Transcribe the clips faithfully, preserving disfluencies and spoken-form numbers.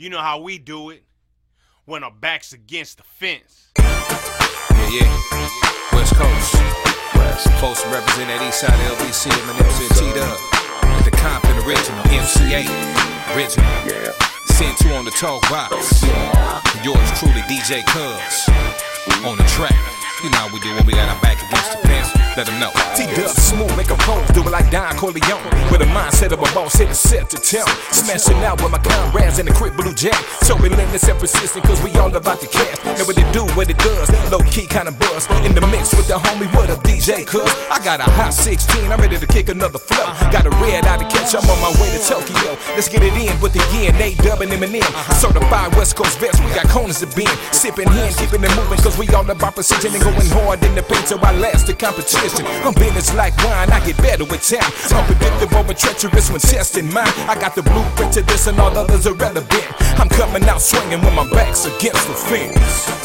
You know how we do it when our back's against the fence. Yeah, yeah. West Coast. West. Supposed to represent that east side of L B C and my niggas here teed up. With the Compton original, M C A. Original. Yeah. Sent two on the talk box. Yeah. Yours truly, D J Cuz. On the track. You know how we do when we got our back against the fence. Let them know. T-Dub smooth, make a pose, do it like Don Corleone. With a mindset of a boss, hit a set to tell. Smashing out with my comrades in the crib blue jack. So relentless and persistent, cause we all about the cash. And what it do, what it does, low key kinda buzz. In the mix with the homie, what up, D J Cuz? I got a hot sixteen, I'm ready to kick another flow. Got a red eye to catch, I'm on my way to Tokyo. Let's get it in with the yen, A-Dub and Eminem. Certified West Coast vets, we got corners to bend. Sipping hand, keeping it moving, cause we all about precision and going hard in the paint till I last the competition. I'm business like wine, I get better with time. Unpredictable and treacherous when testing mine. I got the blueprint to this and all others are relevant. I'm coming out swinging when my back's against the fence.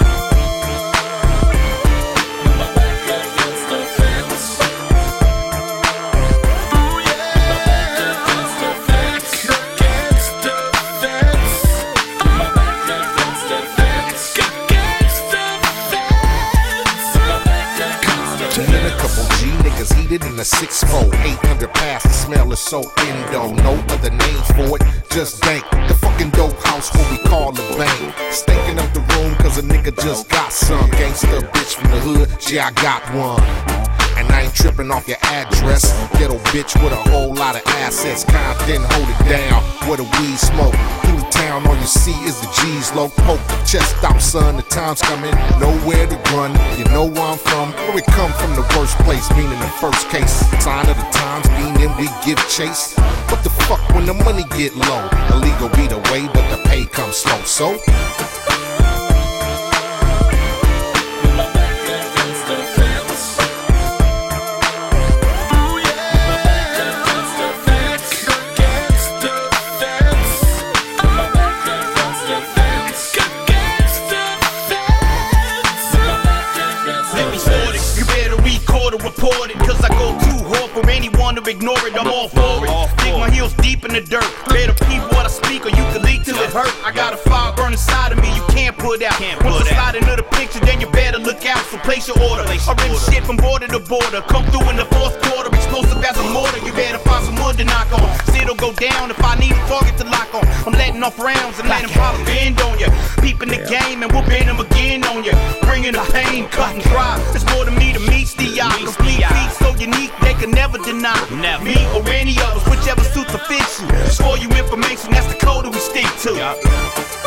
Heated in a six four, eight hundred pass, the smell is so endo. No other name for it, just dank. The fucking dope house, what we call a bank. Stinking up the room, cause a nigga just got some. Gangsta bitch from the hood, yeah, I got one. And I ain't tripping off your address. Ghetto bitch with a whole lot of assets. Compton, hold it down, where the weed smoke. Through the town, all you see is the G's low. Poke the chest out, son, the time's coming. Nowhere to run, you know where I'm from. Where we come from, the worst place, meaning the first case. Sign of the times, meaning we give chase. What the fuck when the money get low? Illegal be the way, but the pay comes slow, so report it, cause I go too hard for anyone to ignore it. I'm all for it. Dig my heels deep in the dirt. Better peep what I speak or you can leak till it hurt. I got a fire burn inside of me you can't put out. Once I slide into the picture, then you better look out. So place your order. I rip shit from border to border. Come through in the fourth quarter, explosive as a mortar. You better find some wood to knock on. It'll go down if I need a target to lock on. I'm letting off rounds and letting probably bend on you. Peeping the game and we'll bend them again on you. Bringing the pain, cut and dry. It's more to me to meet the eye. Complete beats so unique they can never deny. Never. Me or any of us, whichever suits a fit you. For you information, that's the code that we stick to.